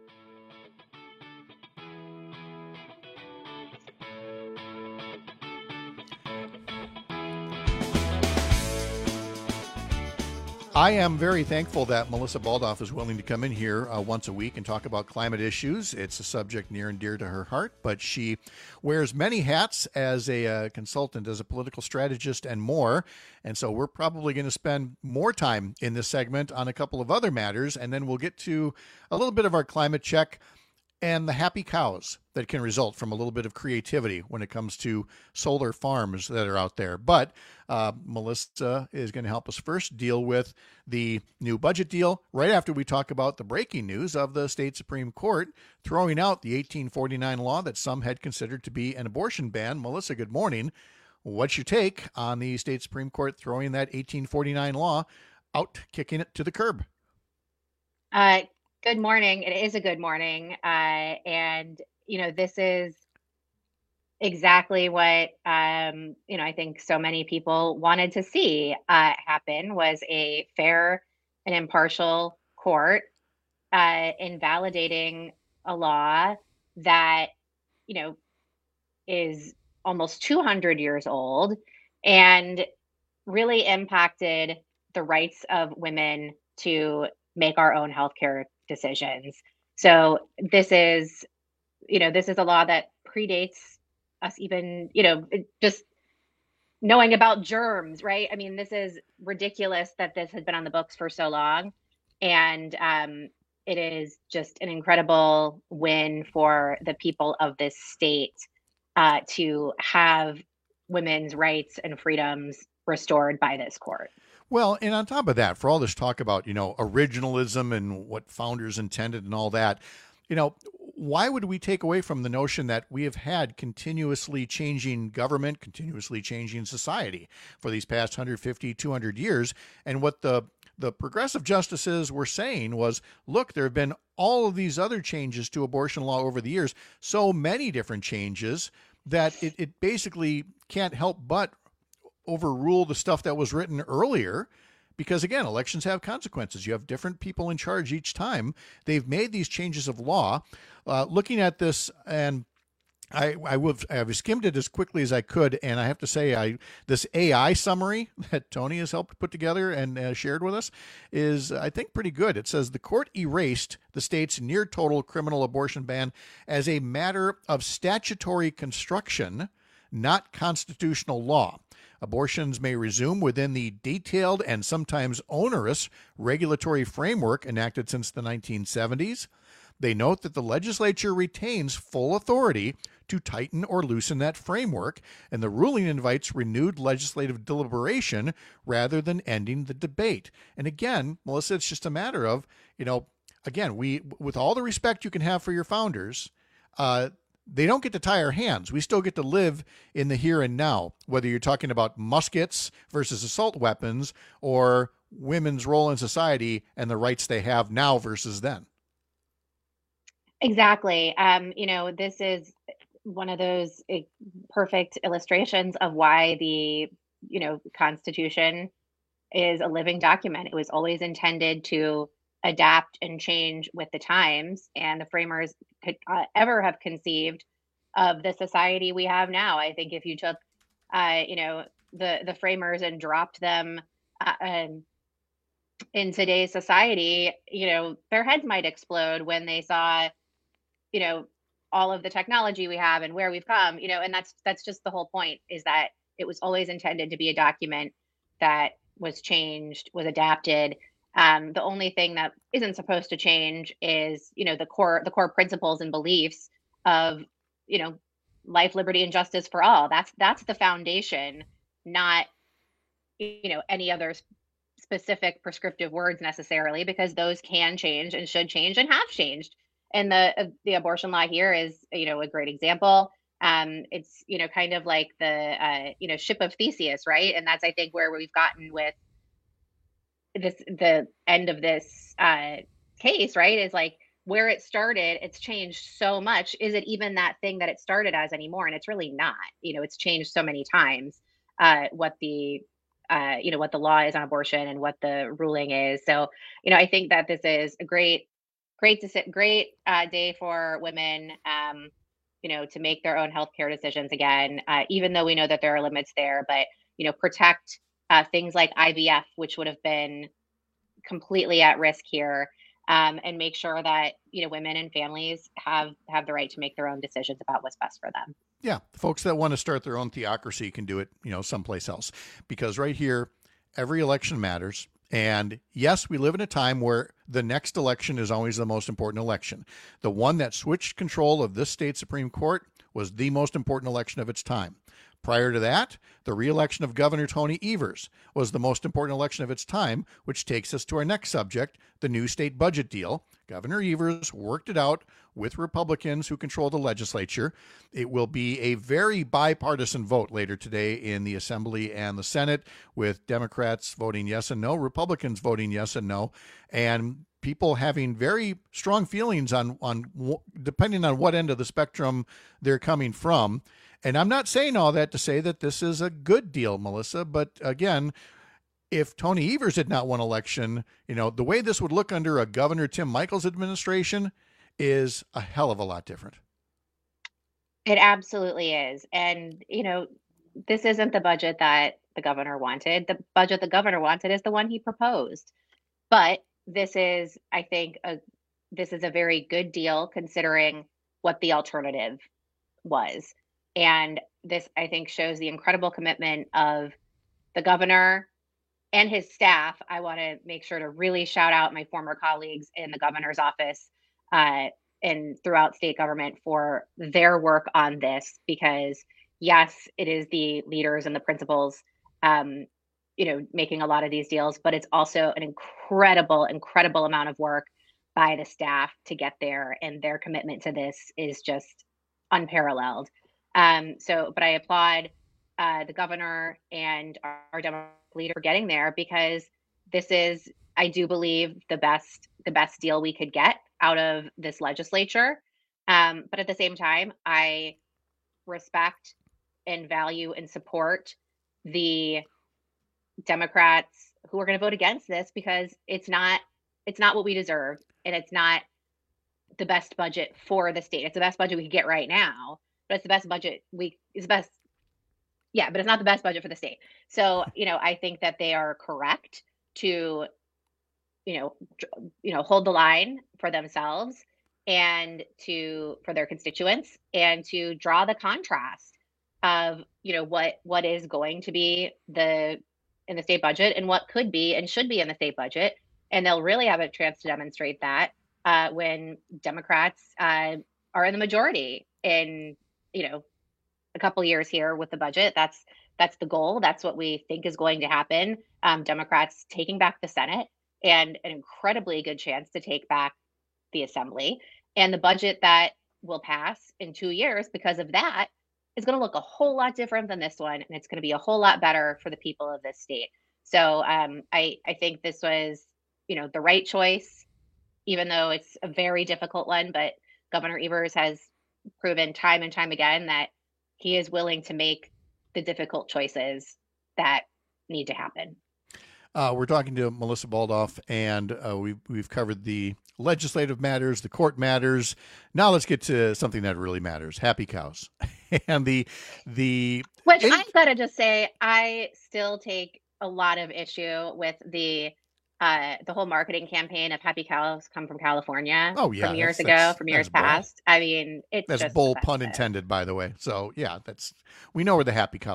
I am very thankful that Melissa Baldoff is willing to come in here once a week and talk about climate issues. It's a subject near and dear to her heart, but she wears many hats as a consultant, as a political strategist, and more. And so we're probably going to spend more time in this segment on a couple of other matters, and then we'll get to a little bit of our climate check and the happy cows that can result from a little bit of creativity when it comes to solar farms that are out there. But Melissa is going to help us first deal with the new budget deal right after we talk about the breaking news of the state Supreme Court throwing out the 1849 law that some had considered to be an abortion ban. Melissa, good morning. What's your take on the state Supreme Court throwing that 1849 law out, kicking it to the curb? Good morning. It is a good morning. And, this is exactly what, I think so many people wanted to see happen, was a fair and impartial court invalidating a law that, is almost 200 years old and really impacted the rights of women to make our own healthcare decisions. So this is a law that predates us even, just knowing about germs, right? I mean, this is ridiculous that this has been on the books for so long. And it is just an incredible win for the people of this state to have women's rights and freedoms restored by this court. Well, and on top of that, for all this talk about, originalism and what founders intended and all that, why would we take away from the notion that we have had continuously changing government, continuously changing society for these past 150, 200 years? And what the progressive justices were saying was, look, there have been all of these other changes to abortion law over the years, so many different changes that it basically can't help but overrule the stuff that was written earlier, because again, elections have consequences. You have different people in charge each time. They've made these changes of law. Looking at this, and I've skimmed it as quickly as I could, and I have to say, this AI summary that Tony has helped put together and shared with us is, I think, pretty good. It says the court erased the state's near total criminal abortion ban as a matter of statutory construction, not constitutional law. Abortions may resume within the detailed and sometimes onerous regulatory framework enacted since the 1970s. They note that the legislature retains full authority to tighten or loosen that framework, and the ruling invites renewed legislative deliberation rather than ending the debate. And again, Melissa, it's just a matter of, again, we, with all the respect you can have for your founders, they don't get to tie our hands. We still get to live in the here and now, whether you're talking about muskets versus assault weapons or women's role in society and the rights they have now versus then. Exactly. This is one of those perfect illustrations of why the, Constitution is a living document. It was always intended to adapt and change with the times, and the framers could ever have conceived of the society we have now. I think if you took, the framers and dropped them in today's society, their heads might explode when they saw, all of the technology we have and where we've come, and that's just the whole point, is that it was always intended to be a document that was changed, was adapted. The only thing that isn't supposed to change is, the core principles and beliefs of, life, liberty, and justice for all. That's the foundation, not, any other specific prescriptive words necessarily, because those can change and should change and have changed. And the abortion law here is, a great example. It's, kind of like the, ship of Theseus, right? And that's, I think, where we've gotten with the end of this case, right? Is like where it started, it's changed so much. Is it even that thing that it started as anymore? And it's really not. It's changed so many times what the law is on abortion and what the ruling is. So, I think that this is a great day for women, to make their own healthcare decisions again, even though we know that there are limits there, but, protect things like IVF, which would have been completely at risk here, and make sure that, women and families have the right to make their own decisions about what's best for them. Yeah. The folks that want to start their own theocracy can do it, someplace else, because right here, every election matters. And yes, we live in a time where the next election is always the most important election. The one that switched control of this state Supreme Court was the most important election of its time. Prior to that, the re-election of Governor Tony Evers was the most important election of its time, which takes us to our next subject, the new state budget deal. Governor Evers worked it out with Republicans who control the legislature. It will be a very bipartisan vote later today in the Assembly and the Senate, with Democrats voting yes and no, Republicans voting yes and no, and people having very strong feelings on depending on what end of the spectrum they're coming from. And I'm not saying all that to say that this is a good deal, Melissa, but again, if Tony Evers had not won election, the way this would look under a Governor Tim Michels administration is a hell of a lot different. It absolutely is. And, this isn't the budget that the governor wanted. The budget the governor wanted is the one he proposed. But this is, I think, a very good deal considering what the alternative was. And this, I think, shows the incredible commitment of the governor and his staff. I want to make sure to really shout out my former colleagues in the governor's office and throughout state government for their work on this, because yes, it is the leaders and the principals, making a lot of these deals, but it's also an incredible amount of work by the staff to get there. And their commitment to this is just unparalleled. But I applaud the governor and our Democratic leader for getting there, because this is, I do believe, the best deal we could get out of this legislature. But at the same time, I respect and value and support the Democrats who are going to vote against this, because it's not what we deserve, and it's not the best budget for the state. It's the best budget we could get right now, but it's the best budget but it's not the best budget for the state. So, I think that they are correct to, hold the line for themselves and for their constituents, and to draw the contrast of, what is going to be in the state budget and what could be and should be in the state budget. And they'll really have a chance to demonstrate that when Democrats are in the majority in, a couple years here with the budget. That's the goal. That's what we think is going to happen. Democrats taking back the Senate, and an incredibly good chance to take back the Assembly. And the budget that will pass in 2 years because of that is going to look a whole lot different than this one. And it's going to be a whole lot better for the people of this state. So I think this was, the right choice, even though it's a very difficult one. But Governor Evers has proven time and time again that he is willing to make the difficult choices that need to happen. We're talking to Melissa Baldoff, and we've covered the legislative matters, the court matters. Now let's get to something that really matters: happy cows. And I've got to just say, I still take a lot of issue with the whole marketing campaign of happy cows come from California. Oh yeah, from years past. I mean, it's that's just bold offensive. Pun intended, by the way. So yeah, we know where the happy cows are,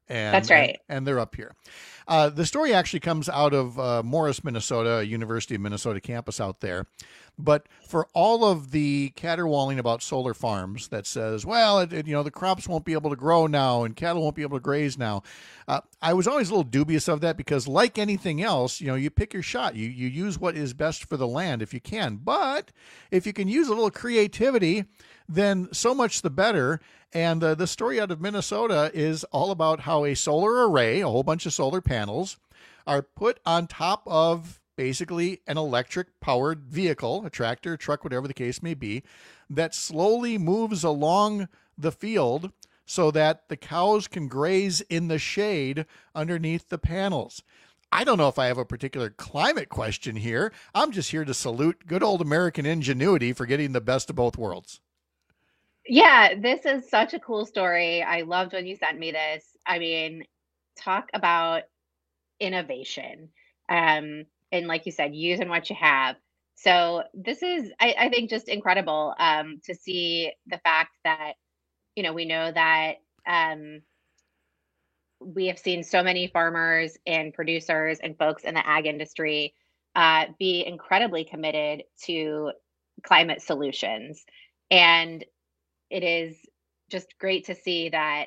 And, That's right. And they're up here. The story actually comes out of Morris, Minnesota, University of Minnesota campus out there. But for all of the caterwauling about solar farms that says, well, the crops won't be able to grow now and cattle won't be able to graze now, I was always a little dubious of that because like anything else, you pick your shot. You use what is best for the land if you can. But if you can use a little creativity, then so much the better. And the story out of Minnesota is all about how a solar array, a whole bunch of solar panels, are put on top of basically an electric-powered vehicle, a tractor, truck, whatever the case may be, that slowly moves along the field so that the cows can graze in the shade underneath the panels. I don't know if I have a particular climate question here. I'm just here to salute good old American ingenuity for getting the best of both worlds. Yeah, this is such a cool story. I loved when you sent me this. I mean, talk about innovation. And like you said, using what you have. So this is, I think, just incredible to see the fact that, we know that we have seen so many farmers and producers and folks in the ag industry be incredibly committed to climate solutions. And it is just great to see that,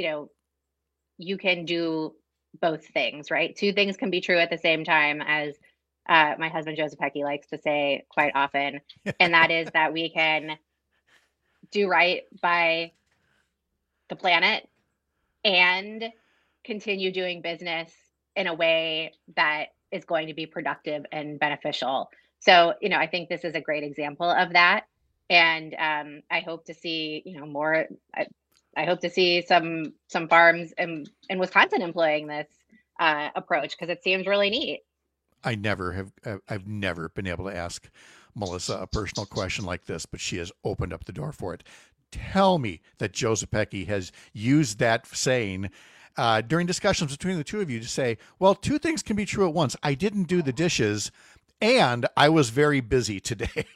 you can do both things, right? Two things can be true at the same time, as my husband Joseph Pecky likes to say quite often, and that is that we can do right by the planet and continue doing business in a way that is going to be productive and beneficial. So, I think this is a great example of that. And I hope to see, more. I hope to see some farms in Wisconsin employing this approach because it seems really neat. I've never been able to ask Melissa a personal question like this, but she has opened up the door for it. Tell me that Joseph Pecky has used that saying during discussions between the two of you to say, well, two things can be true at once. I didn't do the dishes and I was very busy today.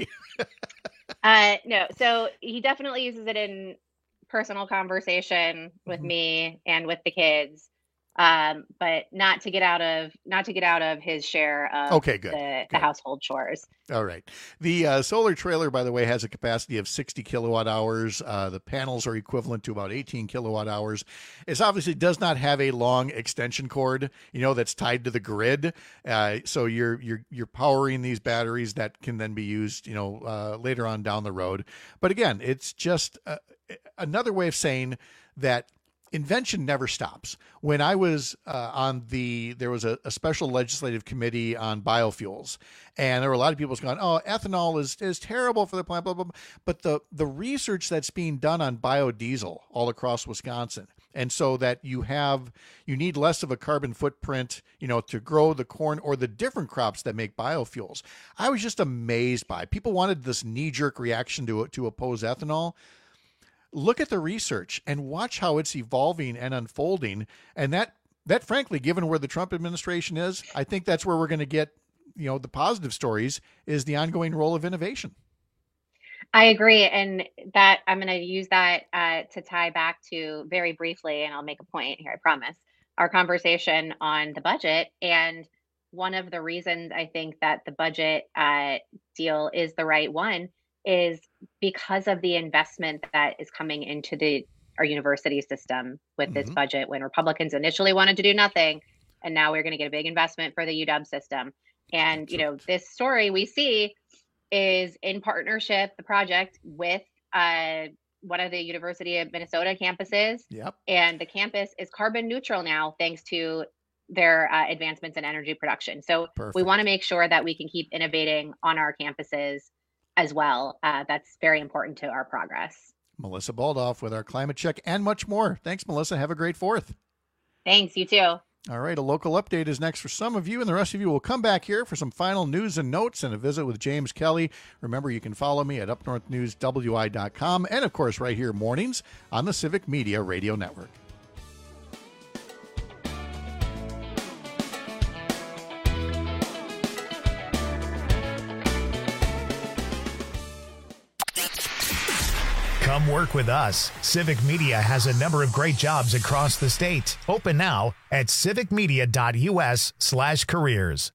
No, so he definitely uses it in personal conversation with me and with the kids. But not to get out of his share of the household chores. All right. The solar trailer, by the way, has a capacity of 60 kilowatt hours. The panels are equivalent to about 18 kilowatt hours. It obviously does not have a long extension cord, that's tied to the grid. So you're powering these batteries that can then be used, later on down the road. But again, it's just another way of saying that invention never stops. When I was there was a special legislative committee on biofuels, and there were a lot of people going, "Oh, ethanol is terrible for the planet." Blah, blah, blah. But the research that's being done on biodiesel all across Wisconsin, and so that you need less of a carbon footprint, to grow the corn or the different crops that make biofuels. I was just amazed by. People wanted this knee-jerk reaction to oppose ethanol. Look at the research and watch how it's evolving and unfolding. And that frankly, given where the Trump administration is, I think that's where we're going to get, the positive stories is the ongoing role of innovation. I agree. And that I'm going to use that to tie back to very briefly, and I'll make a point here, I promise, our conversation on the budget. And one of the reasons I think that the budget deal is the right one is because of the investment that is coming into our university system with this budget, when Republicans initially wanted to do nothing, and now we're going to get a big investment for the UW system. And, this story we see is in partnership, the project, with one of the University of Minnesota campuses. Yep. And the campus is carbon neutral now, thanks to their advancements in energy production. So we want to make sure that we can keep innovating on our campuses as well. That's very important to our progress. Melissa Baldoff with our climate check and much more. Thanks, Melissa. Have a great 4th. Thanks. You too. All right. A local update is next for some of you, and the rest of you will come back here for some final news and notes and a visit with James Kelly. Remember, you can follow me at upnorthnewswi.com and, of course, right here mornings on the Civic Media Radio Network. Come work with us. Civic Media has a number of great jobs across the state. Open now at civicmedia.us/careers.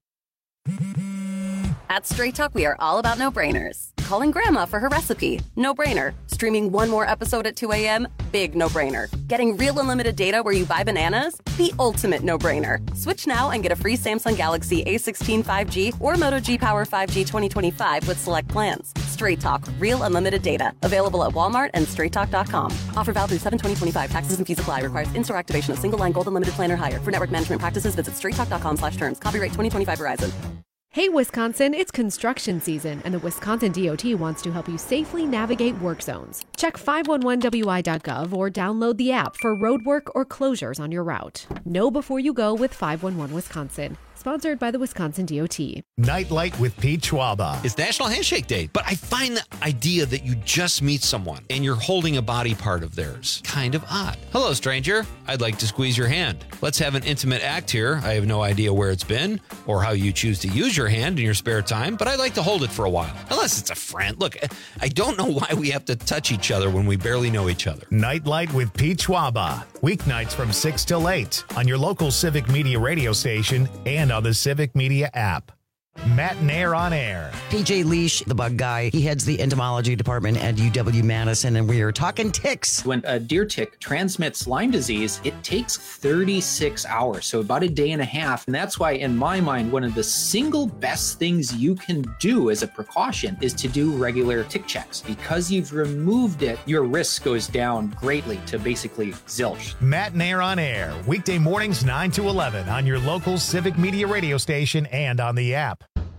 At Straight Talk, we are all about no-brainers. Calling Grandma for her recipe, no-brainer. Streaming one more episode at 2 a.m., big no-brainer. Getting real unlimited data where you buy bananas, the ultimate no-brainer. Switch now and get a free Samsung Galaxy A16 5G or Moto G Power 5G 2025 with select plans. Straight Talk, real unlimited data. Available at Walmart and straighttalk.com. Offer valid through 7/20/25. Taxes and fees apply. Requires in-store activation of single line gold unlimited plan or higher. For network management practices, visit straighttalk.com/terms. Copyright 2025 Verizon. Hey Wisconsin, it's construction season, and the Wisconsin DOT wants to help you safely navigate work zones. Check 511wi.gov or download the app for roadwork or closures on your route. Know before you go with 511 Wisconsin. Sponsored by the Wisconsin DOT. Nightlight with Pete Schwaba. It's National Handshake Day, but I find the idea that you just meet someone and you're holding a body part of theirs kind of odd. Hello, stranger. I'd like to squeeze your hand. Let's have an intimate act here. I have no idea where it's been or how you choose to use your hand in your spare time, but I'd like to hold it for a while. Unless it's a friend. Look, I don't know why we have to touch each other when we barely know each other. Nightlight with Pete Schwaba. Weeknights from 6 till 8 on your local Civic Media radio station and on the Civic Media app. Matt Nair on air. PJ Leash, the bug guy, he heads the entomology department at UW-Madison, and we are talking ticks. When a deer tick transmits Lyme disease, it takes 36 hours, so about a day and a half. And that's why, in my mind, one of the single best things you can do as a precaution is to do regular tick checks. Because you've removed it, your risk goes down greatly to basically zilch. Matt Nair on air, weekday mornings 9 to 11 on your local Civic Media radio station and on the app.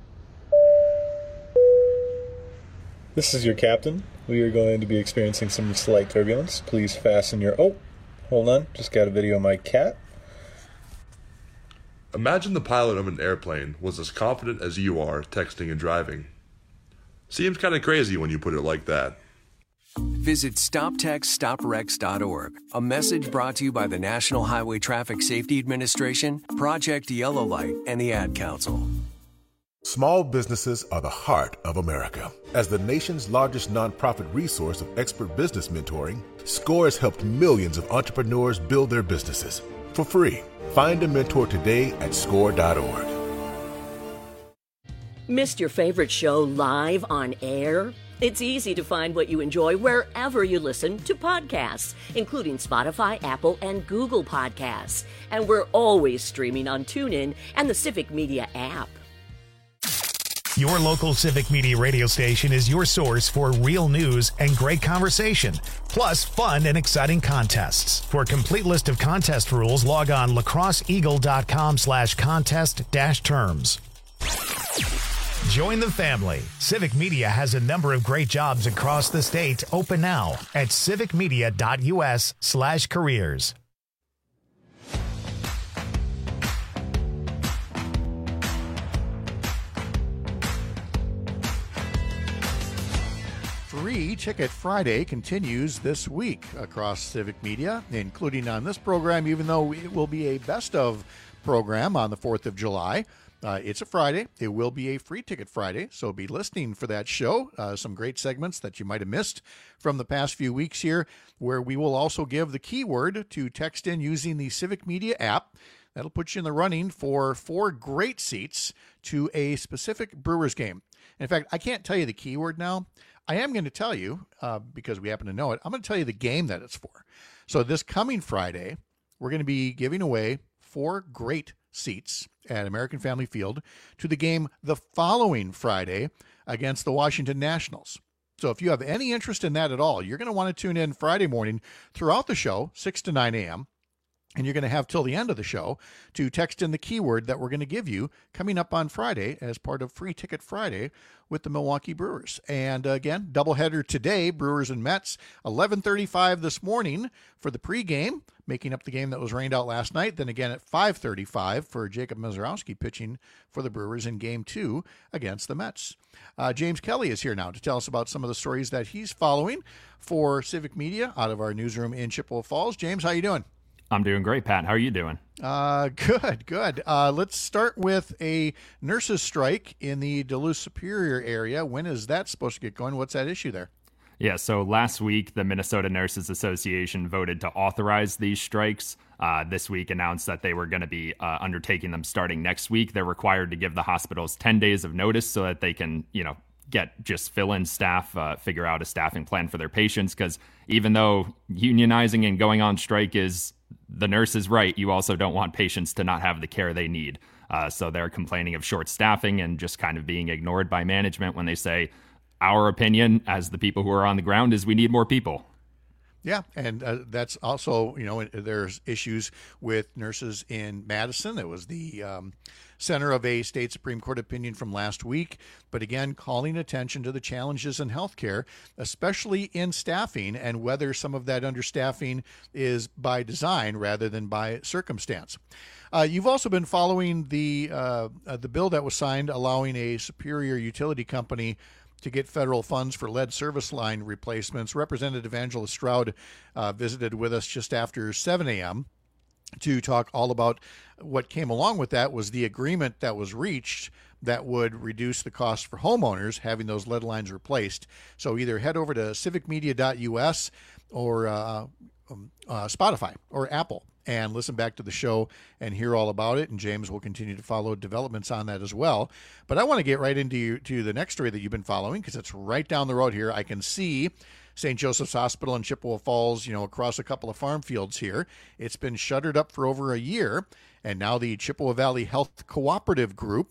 This is your captain. We are going to be experiencing some slight turbulence. Please fasten your... Oh, hold on. Just got a video of my cat. Imagine the pilot of an airplane was as confident as you are texting and driving. Seems kind of crazy when you put it like that. Visit StopTextStopWrecks.org. A message brought to you by the National Highway Traffic Safety Administration, Project Yellow Light, and the Ad Council. Small businesses are the heart of America. As the nation's largest nonprofit resource of expert business mentoring, SCORE has helped millions of entrepreneurs build their businesses for free. Find a mentor today at SCORE.org. Missed your favorite show live on air? It's easy to find what you enjoy wherever you listen to podcasts, including Spotify, Apple, and Google Podcasts. And we're always streaming on TuneIn and the Civic Media app. Your local Civic Media radio station is your source for real news and great conversation, plus fun and exciting contests. For a complete list of contest rules, log on lacrosseeagle.com/contest-terms. Join the family. Civic Media has a number of great jobs across the state. Open now at civicmedia.us/careers. Free Ticket Friday continues this week across Civic Media, including on this program, even though it will be a best of program on the 4th of July. It's a Friday. It will be a Free Ticket Friday, so be listening for that show. Some great segments that you might have missed from the past few weeks here, where we will also give the keyword to text in using the Civic Media app. That'll put you in the running for 4 great seats to a specific Brewers game. In fact, I can't tell you the keyword now. I am going to tell you, because we happen to know it, I'm going to tell you the game that it's for. So this coming Friday, we're going to be giving away 4 great seats at American Family Field to the game the following Friday against the Washington Nationals. So if you have any interest in that at all, you're going to want to tune in Friday morning throughout the show, 6 to 9 a.m., and you're going to have till the end of the show to text in the keyword that we're going to give you coming up on Friday as part of Free Ticket Friday with the Milwaukee Brewers. And again, doubleheader today, Brewers and Mets, 11:35 this morning for the pregame, making up the game that was rained out last night. Then again at 5:35 for Jacob Mezorowski pitching for the Brewers in Game 2 against the Mets. James Kelly is here now to tell us about some of the stories that he's following for Civic Media out of our newsroom in Chippewa Falls. James, how you doing? I'm doing great, Pat. How are you doing? Good. Let's start with a nurses' strike in the Duluth Superior area. When is that supposed to get going? What's that issue there? Yeah, so last week, the Minnesota Nurses Association voted to authorize these strikes. This week announced that they were going to be undertaking them starting next week. They're required to give the hospitals 10 days of notice so that they can, get just fill-in staff, figure out a staffing plan for their patients. Because even though unionizing and going on strike is the nurse's right, you also don't want patients to not have the care they need. So they're complaining of short staffing and just kind of being ignored by management when they say, our opinion as the people who are on the ground is we need more people. Yeah, and that's also, there's issues with nurses in Madison. It was the center of a state Supreme Court opinion from last week, but again, calling attention to the challenges in healthcare, especially in staffing, and whether some of that understaffing is by design rather than by circumstance. You've also been following the bill that was signed allowing a Superior utility company to get federal funds for lead service line replacements. Representative Angela Stroud visited with us just after 7 a.m. to talk all about what came along with that was the agreement that was reached that would reduce the cost for homeowners having those lead lines replaced. So either head over to civicmedia.us or Spotify or Apple and listen back to the show and hear all about it. And James will continue to follow developments on that as well. But I want to get right into the next story that you've been following because it's right down the road here. I can see St. Joseph's Hospital in Chippewa Falls, across a couple of farm fields here. It's been shuttered up for over a year. And now the Chippewa Valley Health Cooperative Group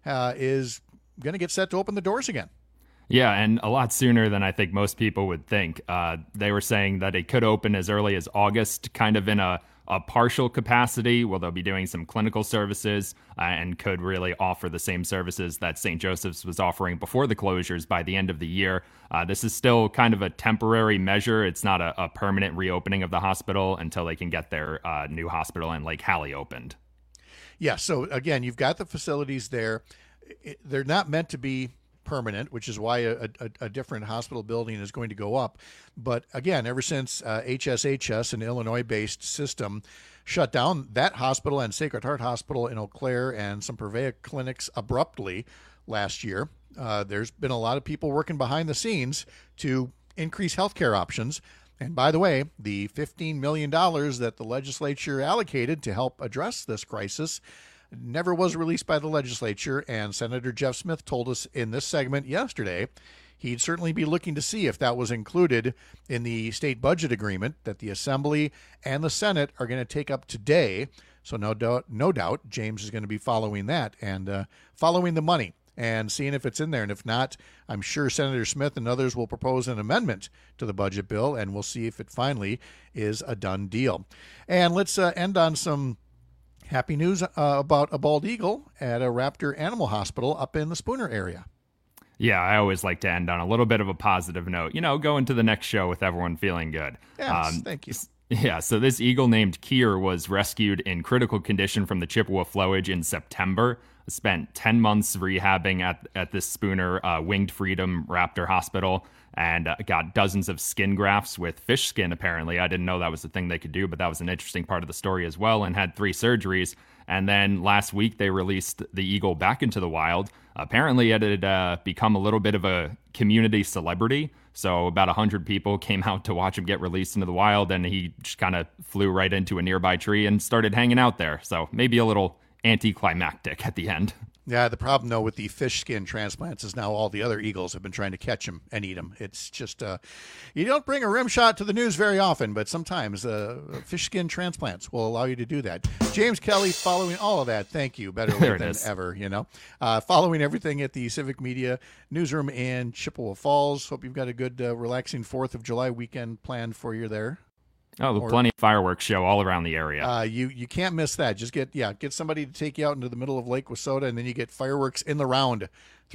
is going to get set to open the doors again. Yeah, and a lot sooner than I think most people would think. They were saying that it could open as early as August, kind of in a partial capacity, where they'll be doing some clinical services and could really offer the same services that St. Joseph's was offering before the closures by the end of the year. This is still kind of a temporary measure. It's not a permanent reopening of the hospital until they can get their new hospital in Lake Hallie opened. Yeah, so again, you've got the facilities there. They're not meant to be permanent, which is why a different hospital building is going to go up. But again, ever since HSHS, an Illinois-based system, shut down that hospital and Sacred Heart Hospital in Eau Claire and some Purveyor clinics abruptly last year, there's been a lot of people working behind the scenes to increase healthcare options. And by the way, the $15 million that the legislature allocated to help address this crisis never was released by the legislature, and Senator Jeff Smith told us in this segment yesterday he'd certainly be looking to see if that was included in the state budget agreement that the Assembly and the Senate are going to take up today. So no doubt, James is going to be following that and following the money and seeing if it's in there. And if not, I'm sure Senator Smith and others will propose an amendment to the budget bill, and we'll see if it finally is a done deal. And let's end on some happy news about a bald eagle at a raptor animal hospital up in the Spooner area. Yeah, I always like to end on a little bit of a positive note, go into the next show with everyone feeling good. Yes, thank you. Yeah, so this eagle named Kier was rescued in critical condition from the Chippewa flowage in September. Spent 10 months rehabbing at this Spooner Winged Freedom Raptor Hospital and got dozens of skin grafts with fish skin, apparently. I didn't know that was a thing they could do, but that was an interesting part of the story as well, and had 3 surgeries. And then last week, they released the eagle back into the wild. Apparently, it had become a little bit of a community celebrity. So about 100 people came out to watch him get released into the wild, and he just kind of flew right into a nearby tree and started hanging out there. So maybe a little anticlimactic at the end. Yeah, the problem, though, with the fish skin transplants is now all the other eagles have been trying to catch them and eat them. It's just, you don't bring a rim shot to the news very often, but sometimes fish skin transplants will allow you to do that. James Kelly, following all of that, thank you. Better late than ever, Following everything at the Civic Media Newsroom in Chippewa Falls. Hope you've got a good, relaxing 4th of July weekend planned for you there. Oh, plenty of fireworks show all around the area. You can't miss that. Just get somebody to take you out into the middle of Lake Wissota, and then you get fireworks in the round,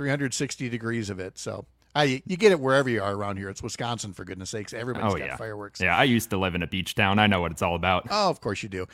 360 degrees of it. So you get it wherever you are around here. It's Wisconsin, for goodness sakes. Everybody's got fireworks. Yeah, I used to live in a beach town. I know what it's all about. Oh, of course you do.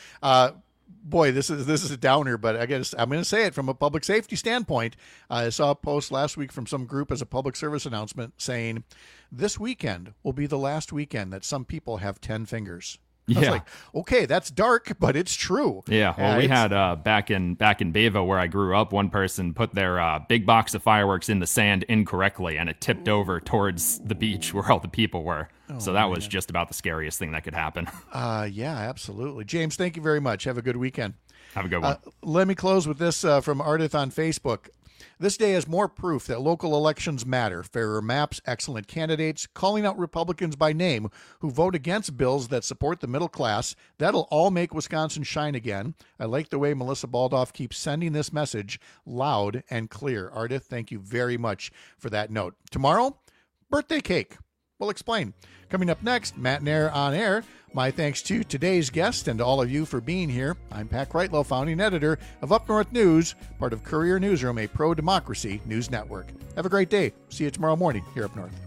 Boy, this is a downer, but I'm going to say it from a public safety standpoint. I saw a post last week from some group as a public service announcement saying this weekend will be the last weekend that some people have 10 fingers. I was like, okay, that's dark, but it's true. Yeah, well, we had back in Bayville where I grew up, one person put their big box of fireworks in the sand incorrectly, and it tipped over towards the beach where all the people were. So that was just about the scariest thing that could happen. Yeah, absolutely. James, thank you very much. Have a good weekend. Have a good one. Let me close with this from Ardith on Facebook. This day is more proof that local elections matter. Fairer maps, excellent candidates, calling out Republicans by name who vote against bills that support the middle class. That'll all make Wisconsin shine again. I like the way Melissa Baldoff keeps sending this message loud and clear. Ardith, thank you very much for that note. Tomorrow, birthday cake. We'll explain. Coming up next, Matt Nair on air. My thanks to today's guest and to all of you for being here. I'm Pat Kreitlow, founding editor of Up North News, part of Courier Newsroom, a pro-democracy news network. Have a great day. See you tomorrow morning here up north.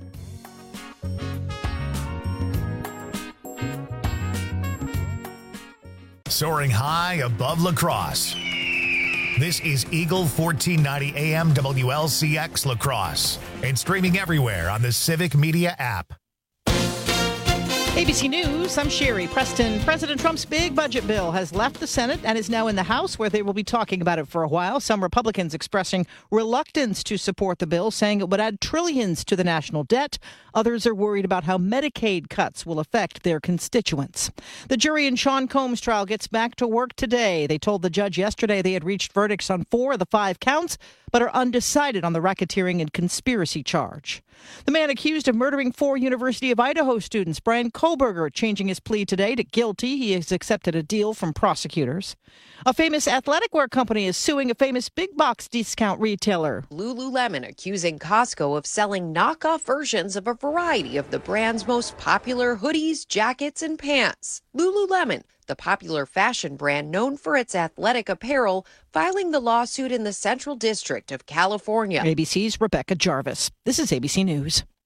Soaring high above La Crosse. This is Eagle 1490 AM WLCX La Crosse and streaming everywhere on the Civic Media app. ABC News, I'm Sherry Preston. President Trump's big budget bill has left the Senate and is now in the House, where they will be talking about it for a while. Some Republicans expressing reluctance to support the bill, saying it would add trillions to the national debt. Others are worried about how Medicaid cuts will affect their constituents. The jury in Sean Combs' trial gets back to work today. They told the judge yesterday they had reached verdicts on 4 of the 5 counts, but are undecided on the racketeering and conspiracy charge. The man accused of murdering 4 University of Idaho students, Brian Kohlberger, changing his plea today to guilty. He has accepted a deal from prosecutors. A famous athletic wear company is suing a famous big box discount retailer. Lululemon accusing Costco of selling knockoff versions of a variety of the brand's most popular hoodies, jackets, and pants. Lululemon, the popular fashion brand known for its athletic apparel, filing the lawsuit in the Central District of California. ABC's Rebecca Jarvis. This is ABC News.